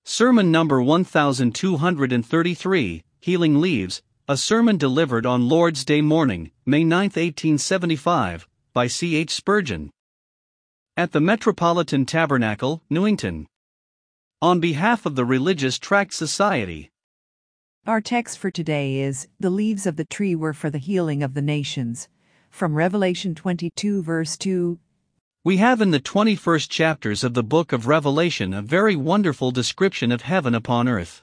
Sermon number 1233, Healing Leaves, a sermon delivered on Lord's Day morning, May 9, 1875, by C. H. Spurgeon. At the Metropolitan Tabernacle, Newington. On behalf of the Religious Tract Society. Our text for today is, "The leaves of the tree were for the healing of the nations," from Revelation 22 verse 2. We have in the 21st chapters of the book of Revelation a very wonderful description of heaven upon earth.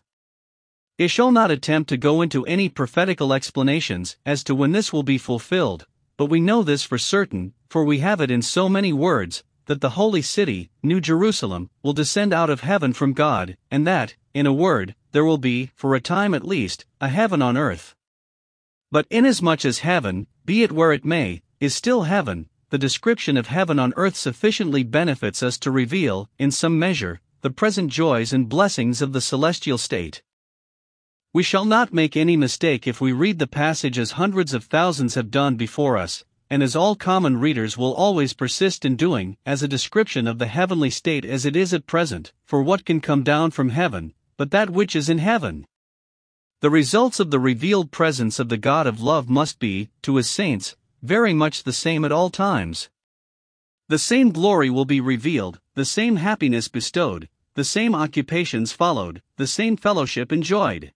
I shall not attempt to go into any prophetical explanations as to when this will be fulfilled, but we know this for certain, for we have it in so many words, that the holy city, New Jerusalem, will descend out of heaven from God, and that, in a word, there will be, for a time at least, a heaven on earth. But inasmuch as heaven, be it where it may, is still heaven, the description of heaven on earth sufficiently benefits us to reveal, in some measure, the present joys and blessings of the celestial state. We shall not make any mistake if we read the passage as hundreds of thousands have done before us, and as all common readers will always persist in doing, as a description of the heavenly state as it is at present, for what can come down from heaven, but that which is in heaven? The results of the revealed presence of the God of love must be, to his saints, very much the same at all times. The same glory will be revealed, the same happiness bestowed, the same occupations followed, the same fellowship enjoyed.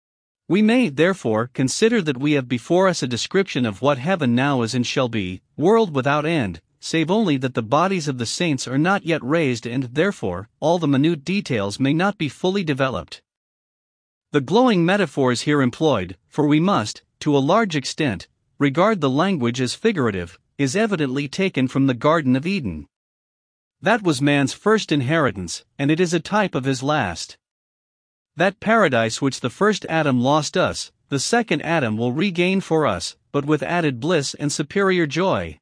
We may, therefore, consider that we have before us a description of what heaven now is and shall be, world without end, save only that the bodies of the saints are not yet raised and, therefore, all the minute details may not be fully developed. The glowing metaphors here employed, for we must, to a large extent, regard the language as figurative, is evidently taken from the Garden of Eden. That was man's first inheritance, and it is a type of his last. That paradise which the first Adam lost us, the second Adam will regain for us, but with added bliss and superior joy.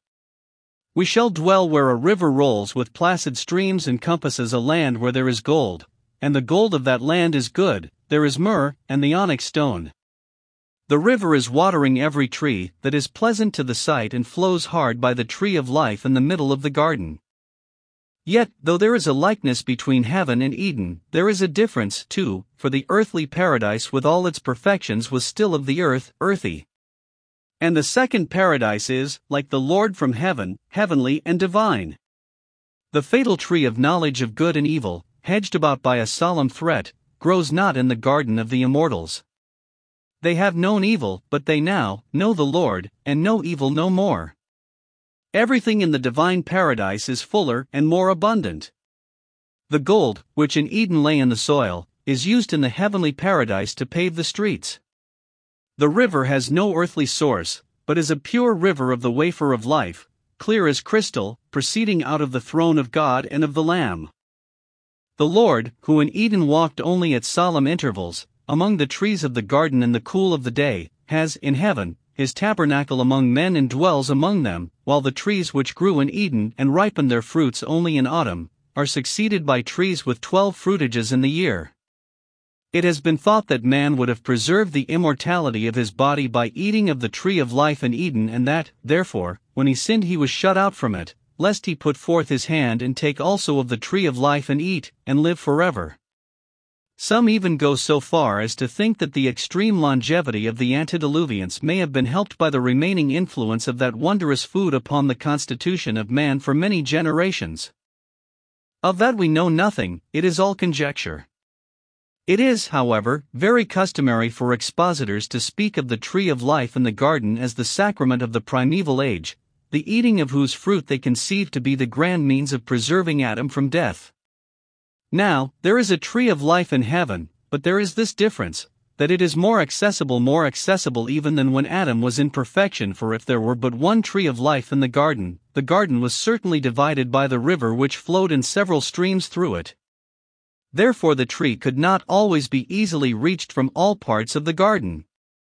We shall dwell where a river rolls with placid streams and compasses a land where there is gold, and the gold of that land is good, there is myrrh, and the onyx stone. The river is watering every tree that is pleasant to the sight and flows hard by the tree of life in the middle of the garden. Yet, though there is a likeness between heaven and Eden, there is a difference, too, for the earthly paradise with all its perfections was still of the earth, earthy. And the second paradise is, like the Lord from heaven, heavenly and divine. The fatal tree of knowledge of good and evil, hedged about by a solemn threat, grows not in the garden of the immortals. They have known evil, but they now know the Lord, and know evil no more. Everything in the divine paradise is fuller and more abundant. The gold, which in Eden lay in the soil, is used in the heavenly paradise to pave the streets. The river has no earthly source, but is a pure river of the wafer of life, clear as crystal, proceeding out of the throne of God and of the Lamb. The Lord, who in Eden walked only at solemn intervals, among the trees of the garden in the cool of the day, has, in heaven, his tabernacle among men and dwells among them, while the trees which grew in Eden and ripened their fruits only in autumn, are succeeded by trees with 12 fruitages in the year. It has been thought that man would have preserved the immortality of his body by eating of the tree of life in Eden, and that, therefore, when he sinned he was shut out from it, lest he put forth his hand and take also of the tree of life and eat, and live forever. Some even go so far as to think that the extreme longevity of the antediluvians may have been helped by the remaining influence of that wondrous food upon the constitution of man for many generations. Of that we know nothing, it is all conjecture. It is, however, very customary for expositors to speak of the tree of life in the garden as the sacrament of the primeval age, the eating of whose fruit they conceive to be the grand means of preserving Adam from death. Now, there is a tree of life in heaven, but there is this difference, that it is more accessible even than when Adam was in perfection, for if there were but one tree of life in the garden was certainly divided by the river which flowed in several streams through it. Therefore the tree could not always be easily reached from all parts of the garden.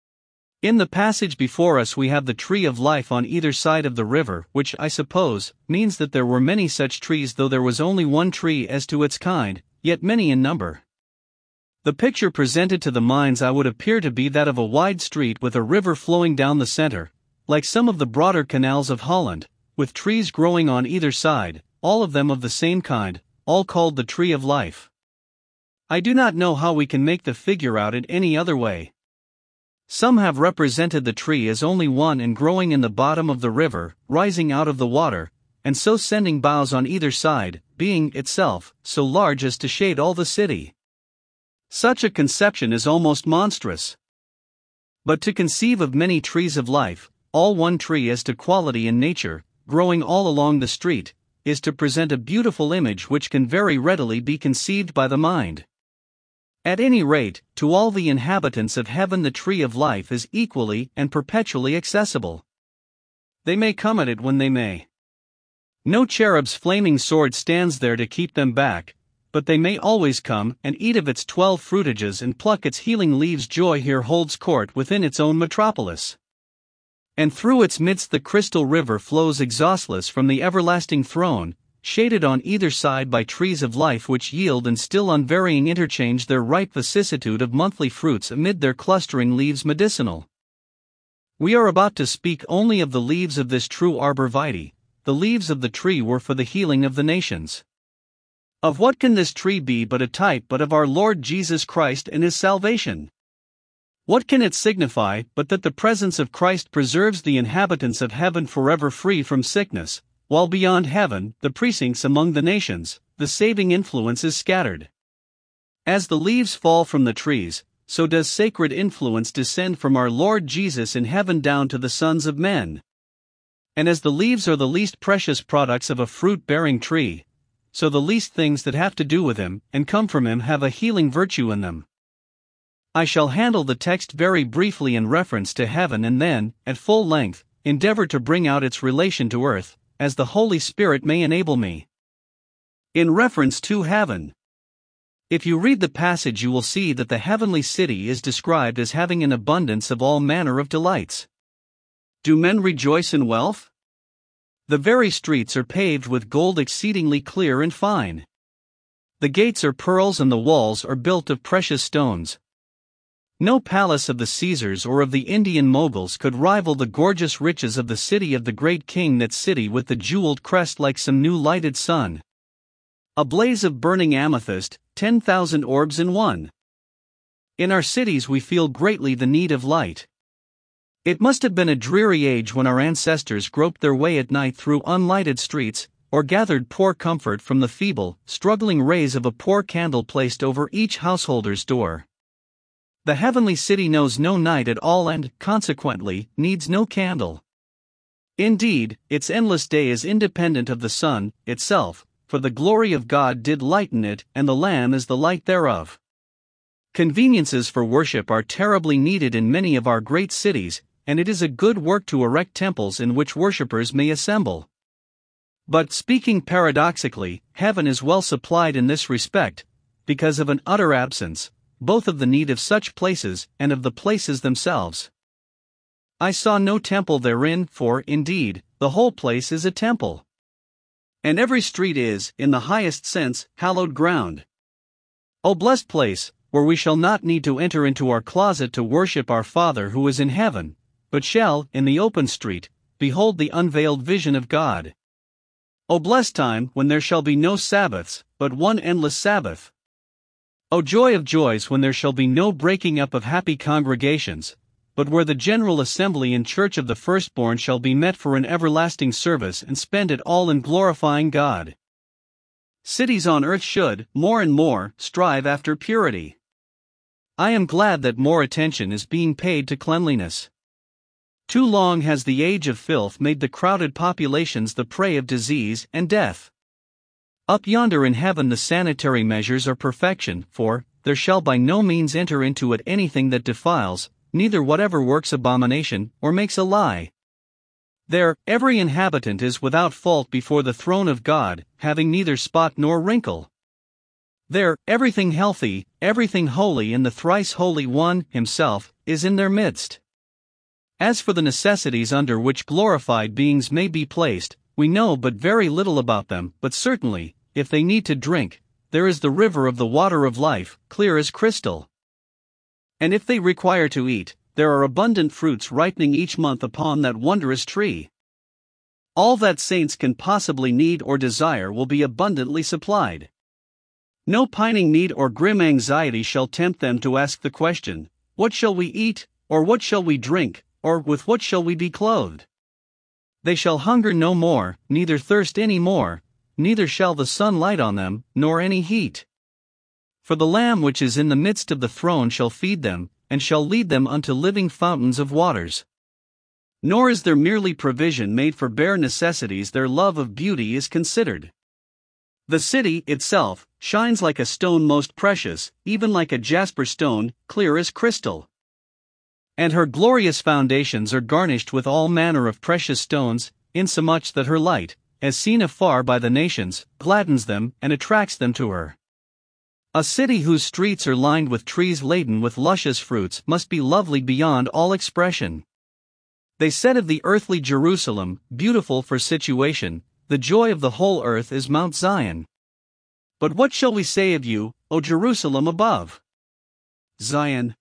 In the passage before us we have the tree of life on either side of the river, which, I suppose, means that there were many such trees, though there was only one tree as to its kind, yet many in number. The picture presented to the mind's eye would appear to be that of a wide street with a river flowing down the center, like some of the broader canals of Holland, with trees growing on either side, all of them of the same kind, all called the tree of life. I do not know how we can make the figure out in any other way. Some have represented the tree as only one and growing in the bottom of the river, rising out of the water, and so sending boughs on either side, being, itself, so large as to shade all the city. Such a conception is almost monstrous. But to conceive of many trees of life, all one tree as to quality and nature, growing all along the street, is to present a beautiful image which can very readily be conceived by the mind. At any rate, to all the inhabitants of heaven the tree of life is equally and perpetually accessible. They may come at it when they may. No cherub's flaming sword stands there to keep them back, but they may always come and eat of its 12 fruitages and pluck its healing leaves. Joy here holds court within its own metropolis. And through its midst the crystal river flows exhaustless from the everlasting throne, shaded on either side by trees of life which yield in still unvarying interchange their ripe vicissitude of monthly fruits amid their clustering leaves medicinal. We are about to speak only of the leaves of this true arbor vitae. The leaves of the tree were for the healing of the nations. Of what can this tree be but a type but of our Lord Jesus Christ and His salvation? What can it signify but that the presence of Christ preserves the inhabitants of heaven forever free from sickness, while beyond heaven, the precincts among the nations, the saving influence is scattered. As the leaves fall from the trees, so does sacred influence descend from our Lord Jesus in heaven down to the sons of men. And as the leaves are the least precious products of a fruit-bearing tree, so the least things that have to do with Him and come from Him have a healing virtue in them. I shall handle the text very briefly in reference to heaven and then, at full length, endeavor to bring out its relation to earth, as the Holy Spirit may enable me. In reference to heaven. If you read the passage, you will see that the heavenly city is described as having an abundance of all manner of delights. Do men rejoice in wealth? The very streets are paved with gold exceedingly clear and fine. The gates are pearls and the walls are built of precious stones. No palace of the Caesars or of the Indian moguls could rival the gorgeous riches of the city of the great king, that city with the jeweled crest like some new lighted sun. A blaze of burning amethyst, 10,000 orbs in one. In our cities we feel greatly the need of light. It must have been a dreary age when our ancestors groped their way at night through unlighted streets, or gathered poor comfort from the feeble, struggling rays of a poor candle placed over each householder's door. The heavenly city knows no night at all and, consequently, needs no candle. Indeed, its endless day is independent of the sun itself, for the glory of God did lighten it, and the Lamb is the light thereof. Conveniences for worship are terribly needed in many of our great cities, and it is a good work to erect temples in which worshippers may assemble. But, speaking paradoxically, heaven is well supplied in this respect, because of an utter absence, both of the need of such places and of the places themselves. I saw no temple therein, for, indeed, the whole place is a temple. And every street is, in the highest sense, hallowed ground. O blessed place, where we shall not need to enter into our closet to worship our Father who is in heaven, but shall, in the open street, behold the unveiled vision of God. O blessed time when there shall be no Sabbaths, but one endless Sabbath. O joy of joys when there shall be no breaking up of happy congregations, but where the general assembly and church of the firstborn shall be met for an everlasting service and spend it all in glorifying God. Cities on earth should, more and more, strive after purity. I am glad that more attention is being paid to cleanliness. Too long has the age of filth made the crowded populations the prey of disease and death. Up yonder in heaven the sanitary measures are perfection, for there shall by no means enter into it anything that defiles, neither whatever works abomination or makes a lie. There, every inhabitant is without fault before the throne of God, having neither spot nor wrinkle. There, everything healthy, everything holy, and the thrice holy One, Himself, is in their midst. As for the necessities under which glorified beings may be placed, we know but very little about them, but certainly, if they need to drink, there is the river of the water of life, clear as crystal. And if they require to eat, there are abundant fruits ripening each month upon that wondrous tree. All that saints can possibly need or desire will be abundantly supplied. No pining need or grim anxiety shall tempt them to ask the question, "What shall we eat, or what shall we drink, or with what shall we be clothed?" They shall hunger no more, neither thirst any more, neither shall the sun light on them, nor any heat. For the Lamb which is in the midst of the throne shall feed them, and shall lead them unto living fountains of waters. Nor is there merely provision made for bare necessities, their love of beauty is considered. The city itself shines like a stone most precious, even like a jasper stone, clear as crystal. And her glorious foundations are garnished with all manner of precious stones, insomuch that her light, as seen afar by the nations, gladdens them and attracts them to her. A city whose streets are lined with trees laden with luscious fruits must be lovely beyond all expression. They said of the earthly Jerusalem, beautiful for situation, the joy of the whole earth is Mount Zion. But what shall we say of you, O Jerusalem above? Zion,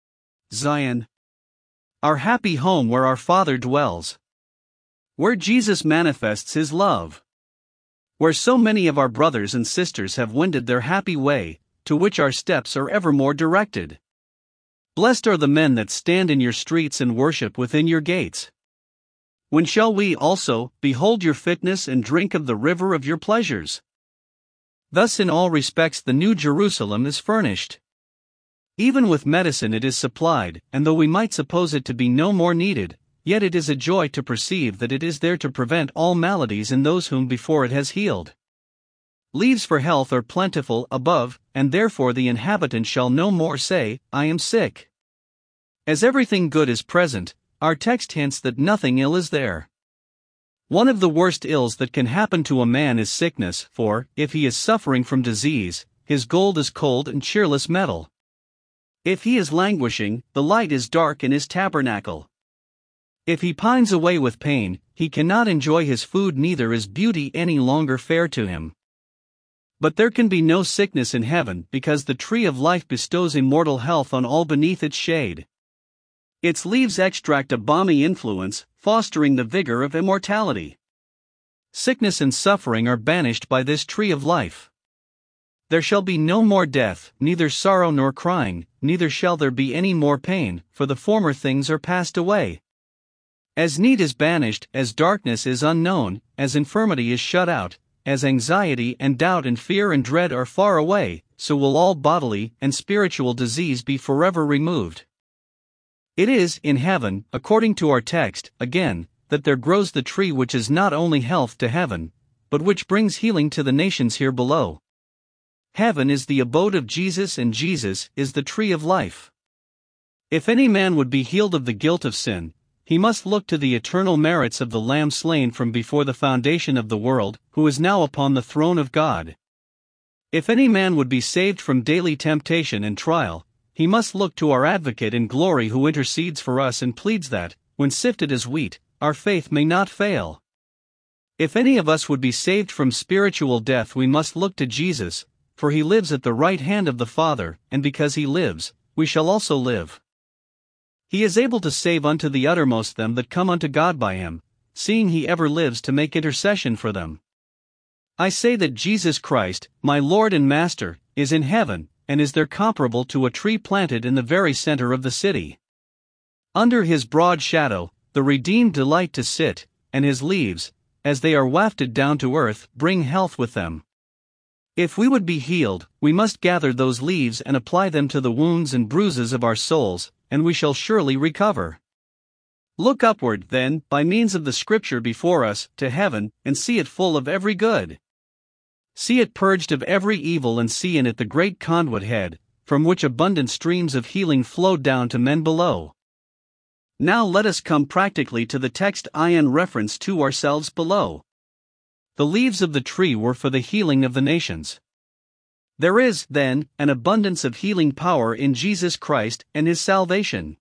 Zion, our happy home where our Father dwells, where Jesus manifests his love, where so many of our brothers and sisters have wended their happy way, to which our steps are evermore directed. Blessed are the men that stand in your streets and worship within your gates. When shall we also behold your fitness and drink of the river of your pleasures? Thus in all respects the New Jerusalem is furnished. Even with medicine it is supplied, and though we might suppose it to be no more needed, yet it is a joy to perceive that it is there to prevent all maladies in those whom before it has healed. Leaves for health are plentiful above, and therefore the inhabitant shall no more say, "I am sick." As everything good is present, our text hints that nothing ill is there. One of the worst ills that can happen to a man is sickness, for, if he is suffering from disease, his gold is cold and cheerless metal. If he is languishing, the light is dark in his tabernacle. If he pines away with pain, he cannot enjoy his food, neither is beauty any longer fair to him. But there can be no sickness in heaven, because the tree of life bestows immortal health on all beneath its shade. Its leaves extract a balmy influence, fostering the vigor of immortality. Sickness and suffering are banished by this tree of life. There shall be no more death, neither sorrow nor crying, neither shall there be any more pain, for the former things are passed away. As need is banished, as darkness is unknown, as infirmity is shut out, as anxiety and doubt and fear and dread are far away, so will all bodily and spiritual disease be forever removed. It is in heaven, according to our text, again, that there grows the tree which is not only health to heaven, but which brings healing to the nations here below. Heaven is the abode of Jesus, and Jesus is the tree of life. If any man would be healed of the guilt of sin, he must look to the eternal merits of the Lamb slain from before the foundation of the world, who is now upon the throne of God. If any man would be saved from daily temptation and trial, he must look to our advocate in glory who intercedes for us and pleads that, when sifted as wheat, our faith may not fail. If any of us would be saved from spiritual death, we must look to Jesus, for he lives at the right hand of the Father, and because he lives, we shall also live. He is able to save unto the uttermost them that come unto God by him, seeing he ever lives to make intercession for them. I say that Jesus Christ, my Lord and Master, is in heaven, and is there comparable to a tree planted in the very center of the city. Under his broad shadow, the redeemed delight to sit, and his leaves, as they are wafted down to earth, bring health with them. If we would be healed, we must gather those leaves and apply them to the wounds and bruises of our souls, and we shall surely recover. Look upward, then, by means of the scripture before us, to heaven, and see it full of every good. See it purged of every evil, and see in it the great conduit head, from which abundant streams of healing flowed down to men below. Now let us come practically to the text in reference to ourselves below. The leaves of the tree were for the healing of the nations. There is, then, an abundance of healing power in Jesus Christ and his salvation.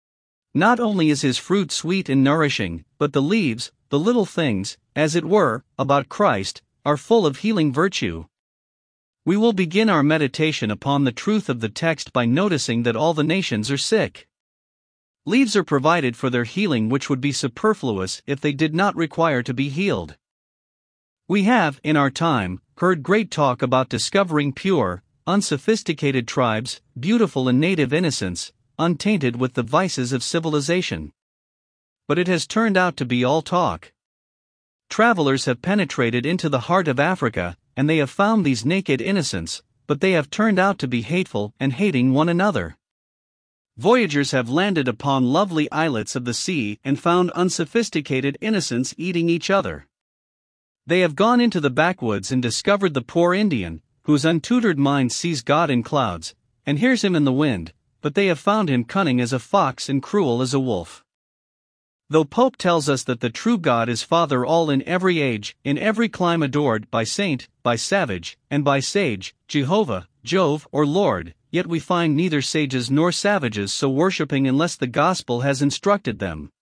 Not only is his fruit sweet and nourishing, but the leaves, the little things, as it were, about Christ, are full of healing virtue. We will begin our meditation upon the truth of the text by noticing that all the nations are sick. Leaves are provided for their healing, which would be superfluous if they did not require to be healed. We have, in our time, heard great talk about discovering pure, unsophisticated tribes, beautiful in native innocence, untainted with the vices of civilization. But it has turned out to be all talk. Travelers have penetrated into the heart of Africa, and they have found these naked innocents, but they have turned out to be hateful and hating one another. Voyagers have landed upon lovely islets of the sea and found unsophisticated innocents eating each other. They have gone into the backwoods and discovered the poor Indian, whose untutored mind sees God in clouds, and hears him in the wind, but they have found him cunning as a fox and cruel as a wolf. Though Pope tells us that the true God is Father all in every age, in every clime adored by saint, by savage, and by sage, Jehovah, Jove, or Lord, yet we find neither sages nor savages so worshipping unless the gospel has instructed them.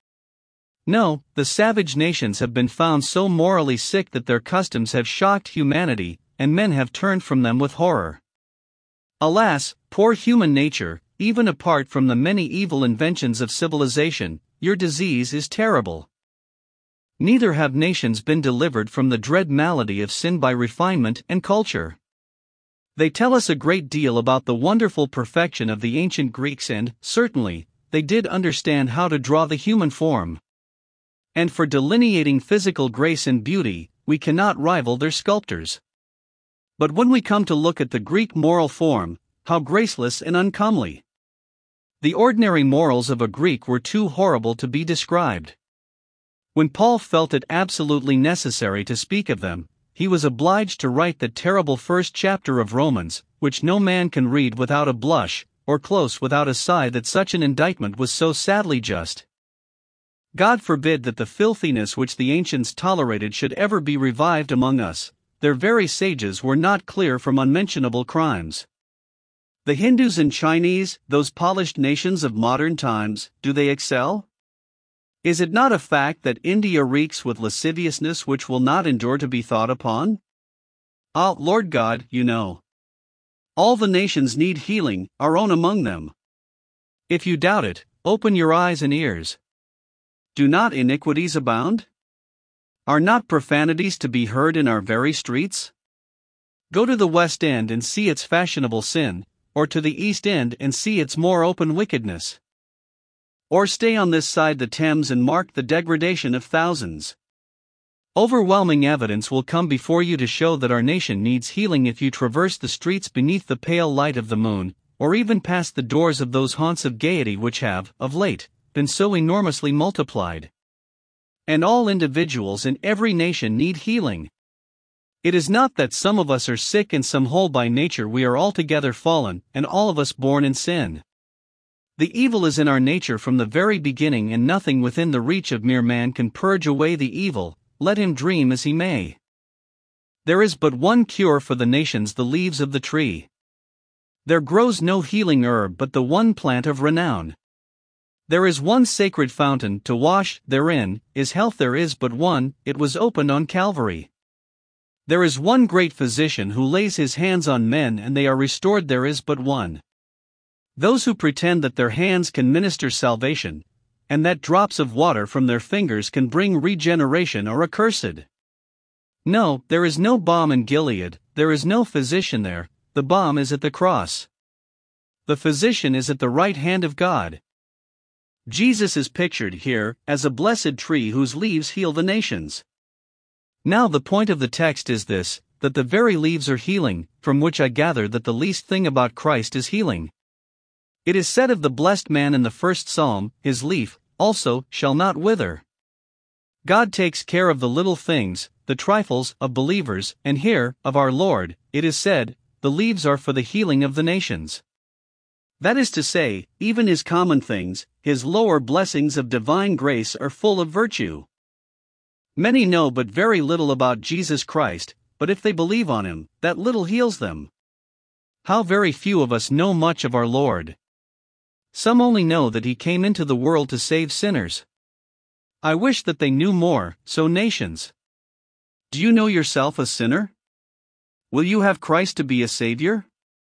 No, the savage nations have been found so morally sick that their customs have shocked humanity, and men have turned from them with horror. Alas, poor human nature, even apart from the many evil inventions of civilization, your disease is terrible. Neither have nations been delivered from the dread malady of sin by refinement and culture. They tell us a great deal about the wonderful perfection of the ancient Greeks, and, certainly, they did understand how to draw the human form. And for delineating physical grace and beauty, we cannot rival their sculptors. But when we come to look at the Greek moral form, how graceless and uncomely! The ordinary morals of a Greek were too horrible to be described. When Paul felt it absolutely necessary to speak of them, he was obliged to write the terrible first chapter of Romans, which no man can read without a blush, or close without a sigh that such an indictment was so sadly just. God forbid that the filthiness which the ancients tolerated should ever be revived among us. Their very sages were not clear from unmentionable crimes. The Hindus and Chinese, those polished nations of modern times, do they excel? Is it not a fact that India reeks with lasciviousness which will not endure to be thought upon? Ah, Lord God, you know. All the nations need healing, our own among them. If you doubt it, open your eyes and ears. Do not iniquities abound? Are not profanities to be heard in our very streets? Go to the West End and see its fashionable sin, or to the East End and see its more open wickedness. Or stay on this side the Thames and mark the degradation of thousands. Overwhelming evidence will come before you to show that our nation needs healing if you traverse the streets beneath the pale light of the moon, or even past the doors of those haunts of gaiety which have, of late, been so enormously multiplied. And all individuals in every nation need healing. It is not that some of us are sick and some whole by nature. We are altogether fallen, and all of us born in sin. The evil is in our nature from the very beginning, and nothing within the reach of mere man can purge away the evil, let him dream as he may. There is but one cure for the nations: the leaves of the tree. There grows no healing herb but the one plant of renown. There is one sacred fountain to wash, therein is health. There is but one, it was opened on Calvary. There is one great physician who lays his hands on men and they are restored. There is but one. Those who pretend that their hands can minister salvation, and that drops of water from their fingers can bring regeneration, are accursed. No, there is no balm in Gilead, there is no physician there, the balm is at the cross. The physician is at the right hand of God. Jesus is pictured here as a blessed tree whose leaves heal the nations. Now the point of the text is this, that the very leaves are healing, from which I gather that the least thing about Christ is healing. It is said of the blessed man in the first psalm, his leaf, also, shall not wither. God takes care of the little things, the trifles, of believers, and here, of our Lord, it is said, the leaves are for the healing of the nations. That is to say, even his common things, his lower blessings of divine grace are full of virtue. Many know but very little about Jesus Christ, but if they believe on him, that little heals them. How very few of us know much of our Lord. Some only know that he came into the world to save sinners. I wish that they knew more, so nations. Do you know yourself a sinner? Will you have Christ to be a Savior?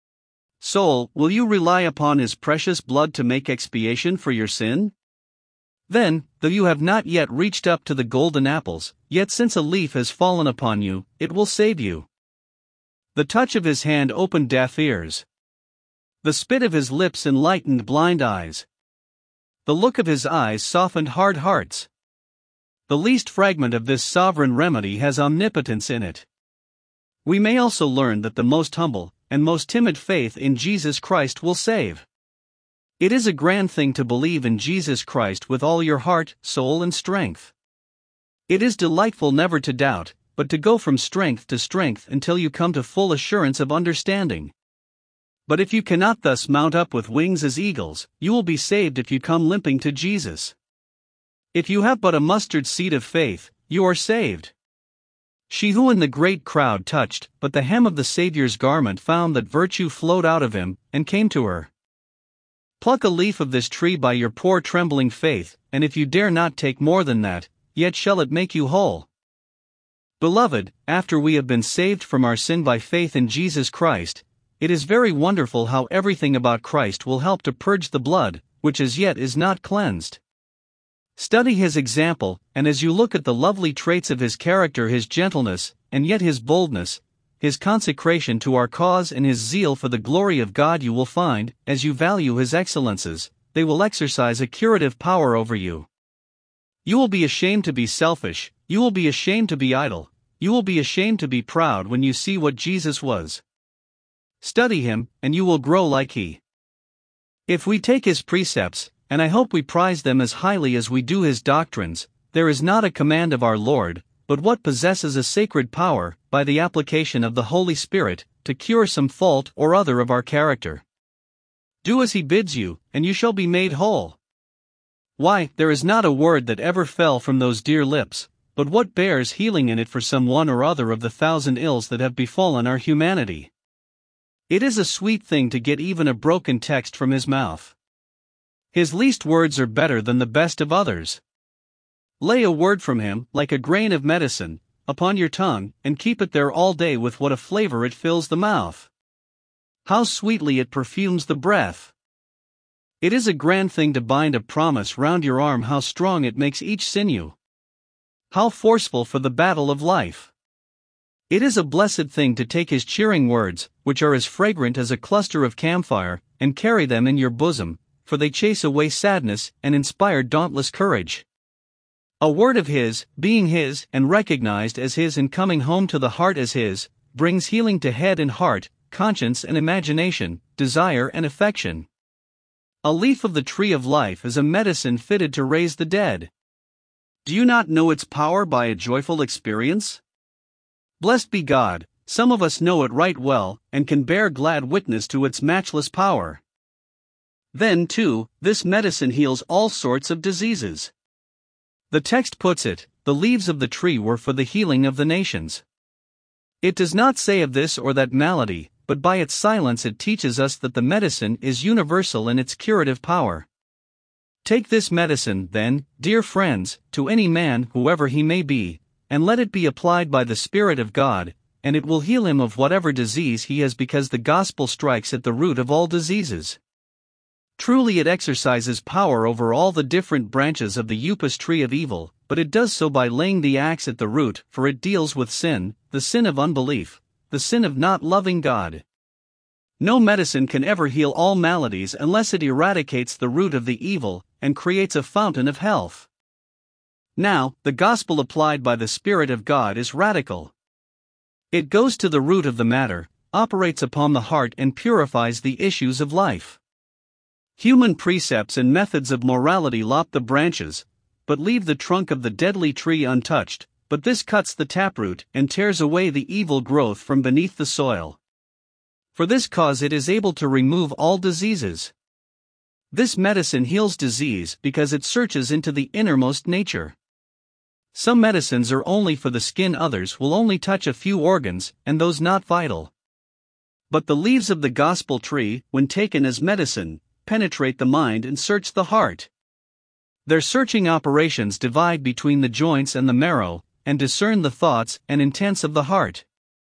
Soul, will you rely upon his precious blood to make expiation for your sin? Then, though you have not yet reached up to the golden apples, yet since a leaf has fallen upon you, it will save you. The touch of his hand opened deaf ears. The spit of his lips enlightened blind eyes. The look of his eyes softened hard hearts. The least fragment of this sovereign remedy has omnipotence in it. We may also learn that the most humble and most timid faith in Jesus Christ will save. It is a grand thing to believe in Jesus Christ with all your heart, soul, and strength. It is delightful never to doubt, but to go from strength to strength until you come to full assurance of understanding. But if you cannot thus mount up with wings as eagles, you will be saved if you come limping to Jesus. If you have but a mustard seed of faith, you are saved. She who in the great crowd touched but the hem of the Saviour's garment found that virtue flowed out of him, and came to her. Pluck a leaf of this tree by your poor trembling faith, and if you dare not take more than that, yet shall it make you whole. Beloved, after we have been saved from our sin by faith in Jesus Christ, it is very wonderful how everything about Christ will help to purge the blood, which as yet is not cleansed. Study his example, and as you look at the lovely traits of his character, his gentleness, and yet his boldness, his consecration to our cause and his zeal for the glory of God, you will find, as you value his excellences, they will exercise a curative power over you. You will be ashamed to be selfish, you will be ashamed to be idle, you will be ashamed to be proud when you see what Jesus was. Study him, and you will grow like he. If we take his precepts, and I hope we prize them as highly as we do his doctrines, there is not a command of our Lord, but what possesses a sacred power, by the application of the Holy Spirit, to cure some fault or other of our character. Do as he bids you, and you shall be made whole. Why, there is not a word that ever fell from those dear lips, but what bears healing in it for some one or other of the 1,000 ills that have befallen our humanity. It is a sweet thing to get even a broken text from his mouth. His least words are better than the best of others. Lay a word from him, like a grain of medicine, upon your tongue, and keep it there all day with what a flavor it fills the mouth. How sweetly it perfumes the breath. It is a grand thing to bind a promise round your arm, how strong it makes each sinew. How forceful for the battle of life. It is a blessed thing to take his cheering words, which are as fragrant as a cluster of camphire, and carry them in your bosom, for they chase away sadness and inspire dauntless courage. A word of his, being his and recognized as his and coming home to the heart as his, brings healing to head and heart, conscience and imagination, desire and affection. A leaf of the tree of life is a medicine fitted to raise the dead. Do you not know its power by a joyful experience? Blessed be God, some of us know it right well, and can bear glad witness to its matchless power. Then, too, this medicine heals all sorts of diseases. The text puts it, the leaves of the tree were for the healing of the nations. It does not say of this or that malady, but by its silence it teaches us that the medicine is universal in its curative power. Take this medicine, then, dear friends, to any man, whoever he may be, and let it be applied by the Spirit of God, and it will heal him of whatever disease he has, because the gospel strikes at the root of all diseases. Truly it exercises power over all the different branches of the upas tree of evil, but it does so by laying the axe at the root, for it deals with sin, the sin of unbelief, the sin of not loving God. No medicine can ever heal all maladies unless it eradicates the root of the evil, and creates a fountain of health. Now, the gospel applied by the Spirit of God is radical. It goes to the root of the matter, operates upon the heart and purifies the issues of life. Human precepts and methods of morality lop the branches, but leave the trunk of the deadly tree untouched, but this cuts the taproot and tears away the evil growth from beneath the soil. For this cause it is able to remove all diseases. This medicine heals disease because it searches into the innermost nature. Some medicines are only for the skin, others will only touch a few organs, and those not vital. But the leaves of the gospel tree, when taken as medicine, penetrate the mind and search the heart. Their searching operations divide between the joints and the marrow, and discern the thoughts and intents of the heart.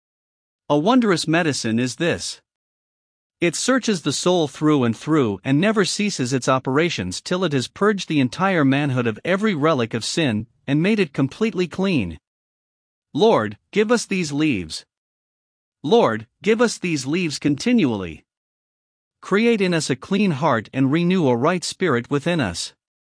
A wondrous medicine is this. It searches the soul through and through and never ceases its operations till it has purged the entire manhood of every relic of sin, and made it completely clean. Lord, give us these leaves. Lord, give us these leaves continually. Create in us a clean heart and renew a right spirit within us.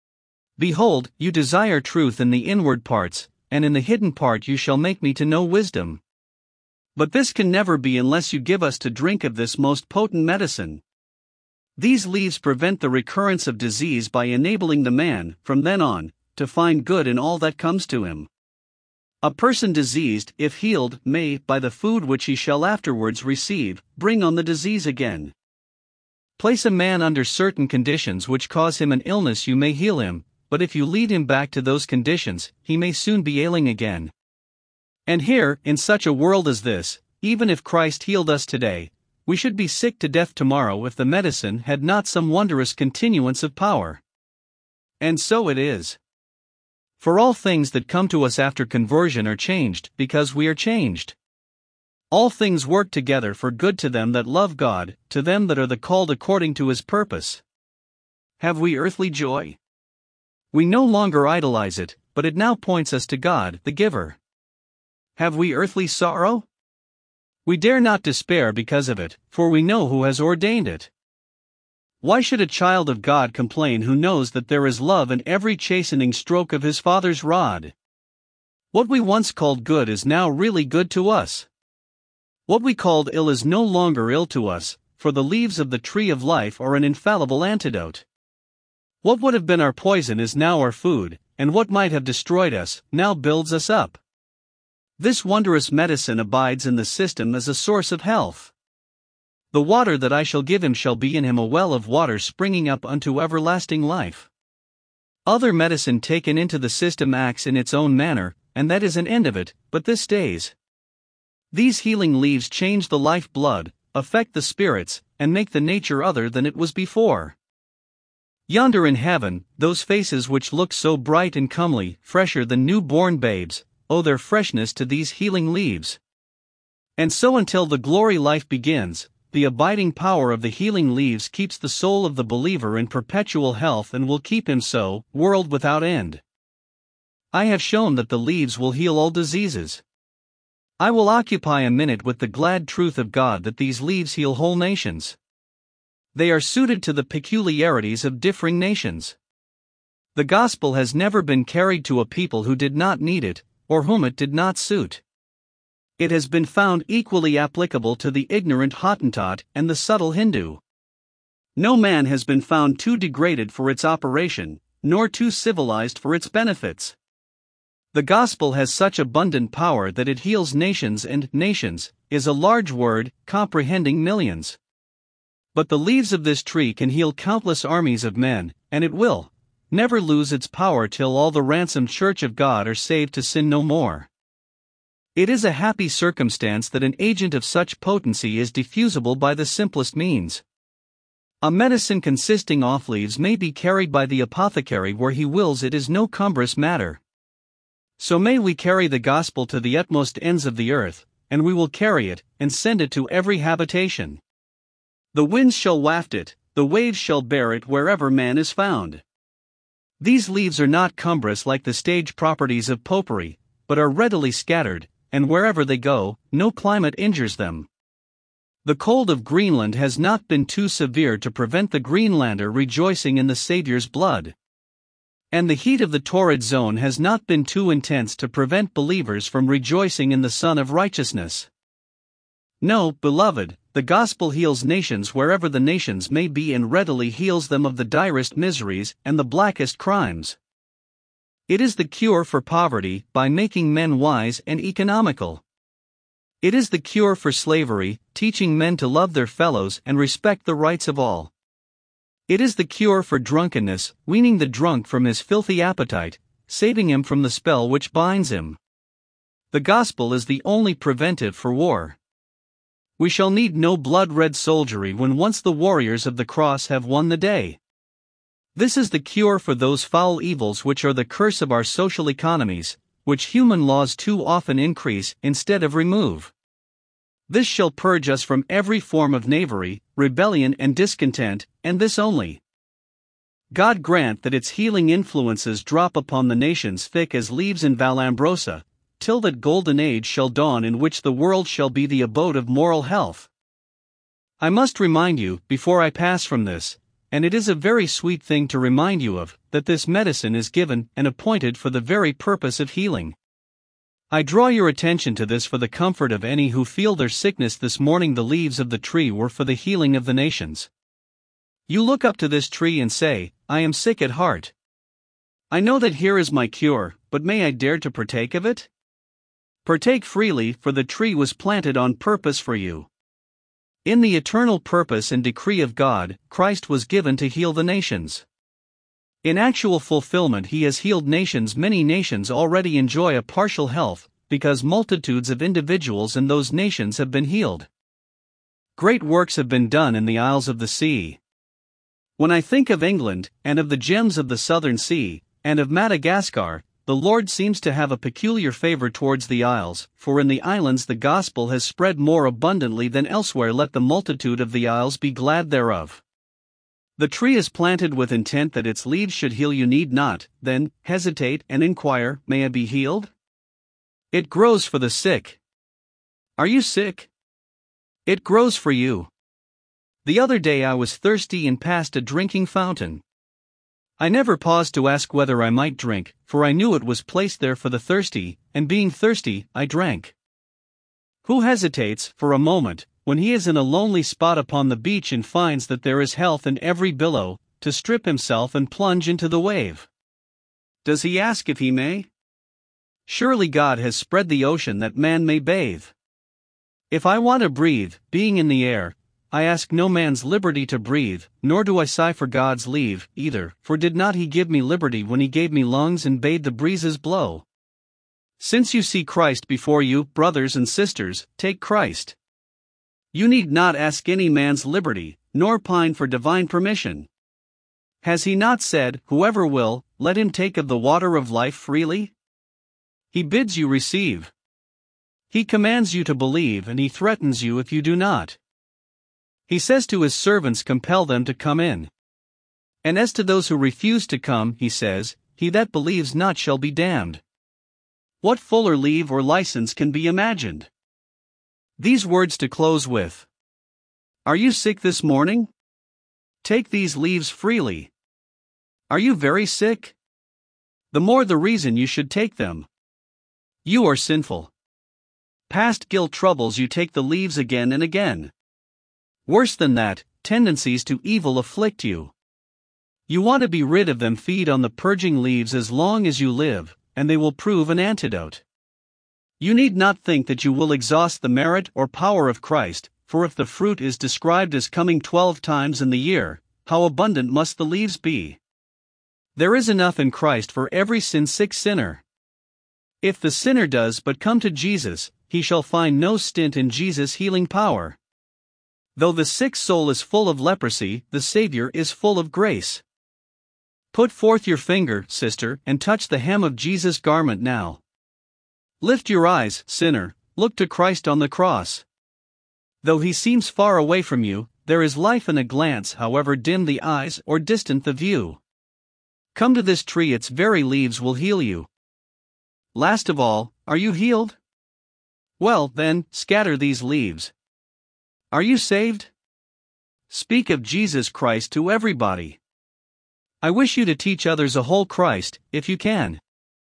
Behold, you desire truth in the inward parts, and in the hidden part you shall make me to know wisdom. But this can never be unless you give us to drink of this most potent medicine. These leaves prevent the recurrence of disease by enabling the man, from then on, to find good in all that comes to him. A person diseased, if healed, may, by the food which he shall afterwards receive, bring on the disease again. Place a man under certain conditions which cause him an illness, you may heal him, but if you lead him back to those conditions, he may soon be ailing again. And here, in such a world as this, even if Christ healed us today, we should be sick to death tomorrow if the medicine had not some wondrous continuance of power. And so it is. For all things that come to us after conversion are changed, because we are changed. All things work together for good to them that love God, to them that are the called according to His purpose. Have we earthly joy? We no longer idolize it, but it now points us to God, the giver. Have we earthly sorrow? We dare not despair because of it, for we know who has ordained it. Why should a child of God complain who knows that there is love in every chastening stroke of his Father's rod? What we once called good is now really good to us. What we called ill is no longer ill to us, for the leaves of the tree of life are an infallible antidote. What would have been our poison is now our food, and what might have destroyed us, now builds us up. This wondrous medicine abides in the system as a source of health. The water that I shall give him shall be in him a well of water springing up unto everlasting life. Other medicine taken into the system acts in its own manner, and that is an end of it, but this stays. These healing leaves change the life blood, affect the spirits, and make the nature other than it was before. Yonder in heaven, those faces which look so bright and comely, fresher than new-born babes, owe their freshness to these healing leaves. And so until the glory life begins, the abiding power of the healing leaves keeps the soul of the believer in perpetual health and will keep him so, world without end. I have shown that the leaves will heal all diseases. I will occupy a minute with the glad truth of God that these leaves heal whole nations. They are suited to the peculiarities of differing nations. The gospel has never been carried to a people who did not need it, or whom it did not suit. It has been found equally applicable to the ignorant Hottentot and the subtle Hindu. No man has been found too degraded for its operation, nor too civilized for its benefits. The gospel has such abundant power that it heals nations, and nations is a large word, comprehending millions. But the leaves of this tree can heal countless armies of men, and it will never lose its power till all the ransomed church of God are saved to sin no more. It is a happy circumstance that an agent of such potency is diffusible by the simplest means. A medicine consisting of leaves may be carried by the apothecary where he wills. It is no cumbrous matter. So may we carry the gospel to the utmost ends of the earth, and we will carry it, and send it to every habitation. The winds shall waft it, the waves shall bear it wherever man is found. These leaves are not cumbrous like the stage properties of popery, but are readily scattered, and wherever they go, no climate injures them. The cold of Greenland has not been too severe to prevent the Greenlander rejoicing in the Saviour's blood. And the heat of the torrid zone has not been too intense to prevent believers from rejoicing in the Son of Righteousness. No, beloved, the gospel heals nations wherever the nations may be, and readily heals them of the direst miseries and the blackest crimes. It is the cure for poverty by making men wise and economical. It is the cure for slavery, teaching men to love their fellows and respect the rights of all. It is the cure for drunkenness, weaning the drunk from his filthy appetite, saving him from the spell which binds him. The gospel is the only preventive for war. We shall need no blood-red soldiery when once the warriors of the cross have won the day. This is the cure for those foul evils which are the curse of our social economies, which human laws too often increase instead of remove. This shall purge us from every form of knavery, rebellion and discontent, and this only. God grant that its healing influences drop upon the nations thick as leaves in Vallombrosa, till that golden age shall dawn in which the world shall be the abode of moral health. I must remind you, before I pass from this, and it is a very sweet thing to remind you of, that this medicine is given and appointed for the very purpose of healing. I draw your attention to this for the comfort of any who feel their sickness this morning. The leaves of the tree were for the healing of the nations. You look up to this tree and say, I am sick at heart. I know that here is my cure, but may I dare to partake of it? Partake freely, for the tree was planted on purpose for you. In the eternal purpose and decree of God, Christ was given to heal the nations. In actual fulfillment, he has healed nations. Many nations already enjoy a partial health, because multitudes of individuals in those nations have been healed. Great works have been done in the Isles of the Sea. When I think of England, and of the gems of the Southern Sea, and of Madagascar, the Lord seems to have a peculiar favor towards the isles, for in the islands the gospel has spread more abundantly than elsewhere. Let the multitude of the isles be glad thereof. The tree is planted with intent that its leaves should heal. You need not, then, hesitate and inquire, may I be healed? It grows for the sick. Are you sick? It grows for you. The other day I was thirsty and passed a drinking fountain. I never paused to ask whether I might drink, for I knew it was placed there for the thirsty, and being thirsty, I drank. Who hesitates, for a moment, when he is in a lonely spot upon the beach and finds that there is health in every billow, to strip himself and plunge into the wave? Does he ask if he may? Surely God has spread the ocean that man may bathe. If I want to breathe, being in the air, I ask no man's liberty to breathe, nor do I sigh for God's leave, either, for did not he give me liberty when he gave me lungs and bade the breezes blow? Since you see Christ before you, brothers and sisters, take Christ. You need not ask any man's liberty, nor pine for divine permission. Has he not said, whoever will, let him take of the water of life freely? He bids you receive. He commands you to believe, and he threatens you if you do not. He says to his servants, compel them to come in. And as to those who refuse to come, he says, he that believes not shall be damned. What fuller leave or license can be imagined? These words to close with. Are you sick this morning? Take these leaves freely. Are you very sick? The more the reason you should take them. You are sinful. Past guilt troubles you. Take the leaves again and again. Worse than that, tendencies to evil afflict you. You want to be rid of them. Feed on the purging leaves as long as you live, and they will prove an antidote. You need not think that you will exhaust the merit or power of Christ, for if the fruit is described as coming 12 times in the year, how abundant must the leaves be? There is enough in Christ for every sin-sick sinner. If the sinner does but come to Jesus, he shall find no stint in Jesus' healing power. Though the sick soul is full of leprosy, the Savior is full of grace. Put forth your finger, sister, and touch the hem of Jesus' garment now. Lift your eyes, sinner, look to Christ on the cross. Though he seems far away from you, there is life in a glance, however dim the eyes or distant the view. Come to this tree, its very leaves will heal you. Last of all, are you healed? Well, then, scatter these leaves. Are you saved? Speak of Jesus Christ to everybody. I wish you to teach others a whole Christ, if you can.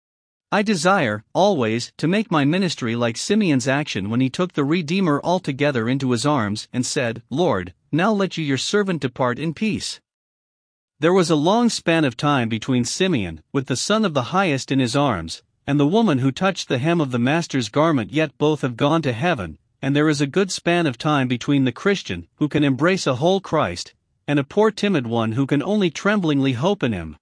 I desire, always, to make my ministry like Simeon's action when he took the Redeemer altogether into his arms and said, Lord, now let you your servant depart in peace. There was a long span of time between Simeon, with the Son of the Highest in his arms, and the woman who touched the hem of the Master's garment, yet both have gone to heaven, and there is a good span of time between the Christian, who can embrace a whole Christ, and a poor timid one who can only tremblingly hope in him.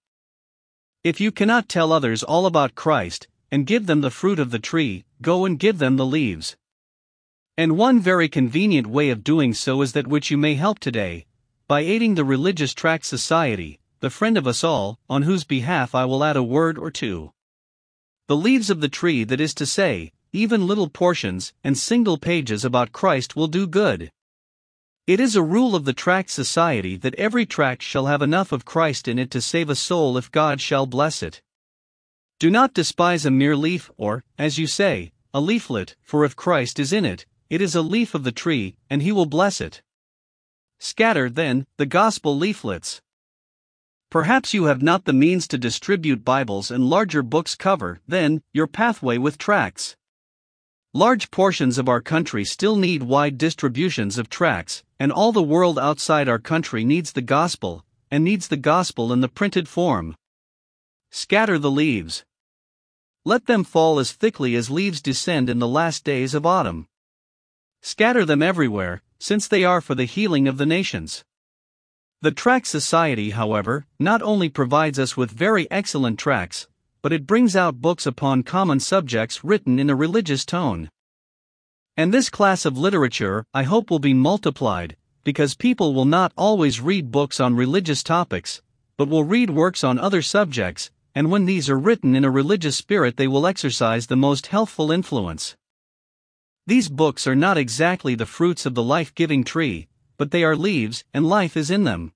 If you cannot tell others all about Christ, and give them the fruit of the tree, go and give them the leaves. And one very convenient way of doing so is that which you may help today, by aiding the Religious Tract Society, the friend of us all, on whose behalf I will add a word or two. The leaves of the tree, that is to say, even little portions and single pages about Christ will do good. It is a rule of the Tract Society that every tract shall have enough of Christ in it to save a soul if God shall bless it. Do not despise a mere leaf or, as you say, a leaflet, for if Christ is in it, it is a leaf of the tree, and he will bless it. Scatter, then, the gospel leaflets. Perhaps you have not the means to distribute Bibles and larger books cover, then, your pathway with tracts. Large portions of our country still need wide distributions of tracts, and all the world outside our country needs the gospel, and needs the gospel in the printed form. Scatter the leaves. Let them fall as thickly as leaves descend in the last days of autumn. Scatter them everywhere, since they are for the healing of the nations. The Tract Society, however, not only provides us with very excellent tracts, but it brings out books upon common subjects written in a religious tone. And this class of literature, I hope, will be multiplied, because people will not always read books on religious topics, but will read works on other subjects, and when these are written in a religious spirit, they will exercise the most healthful influence. These books are not exactly the fruits of the life-giving tree, but they are leaves, and life is in them.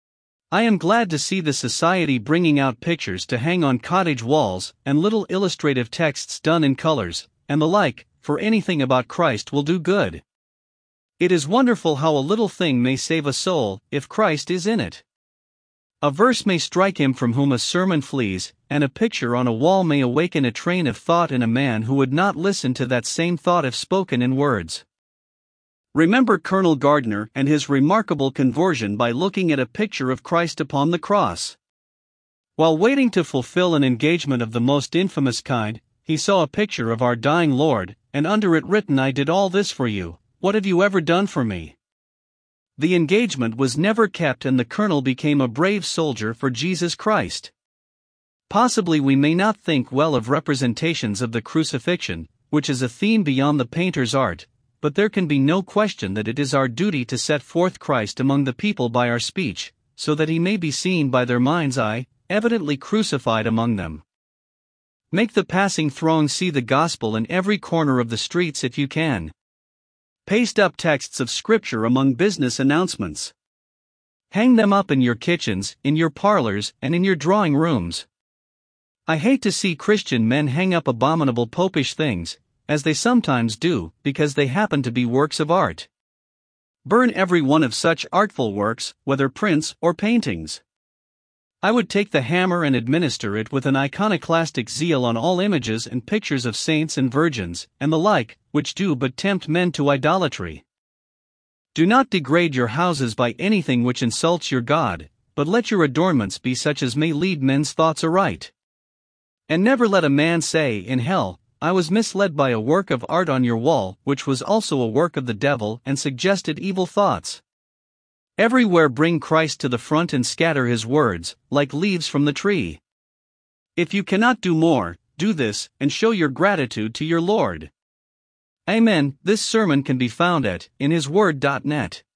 I am glad to see the Society bringing out pictures to hang on cottage walls, and little illustrative texts done in colors, and the like, for anything about Christ will do good. It is wonderful how a little thing may save a soul, if Christ is in it. A verse may strike him from whom a sermon flees, and a picture on a wall may awaken a train of thought in a man who would not listen to that same thought if spoken in words. Remember Colonel Gardner and his remarkable conversion by looking at a picture of Christ upon the cross. While waiting to fulfill an engagement of the most infamous kind, he saw a picture of our dying Lord, and under it written, "I did all this for you, what have you ever done for me?" The engagement was never kept, and the colonel became a brave soldier for Jesus Christ. Possibly we may not think well of representations of the crucifixion, which is a theme beyond the painter's art, but there can be no question that it is our duty to set forth Christ among the people by our speech, so that he may be seen by their mind's eye, evidently crucified among them. Make the passing throng see the gospel in every corner of the streets if you can. Paste up texts of Scripture among business announcements. Hang them up in your kitchens, in your parlors, and in your drawing rooms. I hate to see Christian men hang up abominable popish things, as they sometimes do, because they happen to be works of art. Burn every one of such artful works, whether prints or paintings. I would take the hammer and administer it with an iconoclastic zeal on all images and pictures of saints and virgins, and the like, which do but tempt men to idolatry. Do not degrade your houses by anything which insults your God, but let your adornments be such as may lead men's thoughts aright. And never let a man say in hell, "I was misled by a work of art on your wall, which was also a work of the devil and suggested evil thoughts." Everywhere bring Christ to the front and scatter his words, like leaves from the tree. If you cannot do more, do this, and show your gratitude to your Lord. Amen. This sermon can be found at inhisword.net.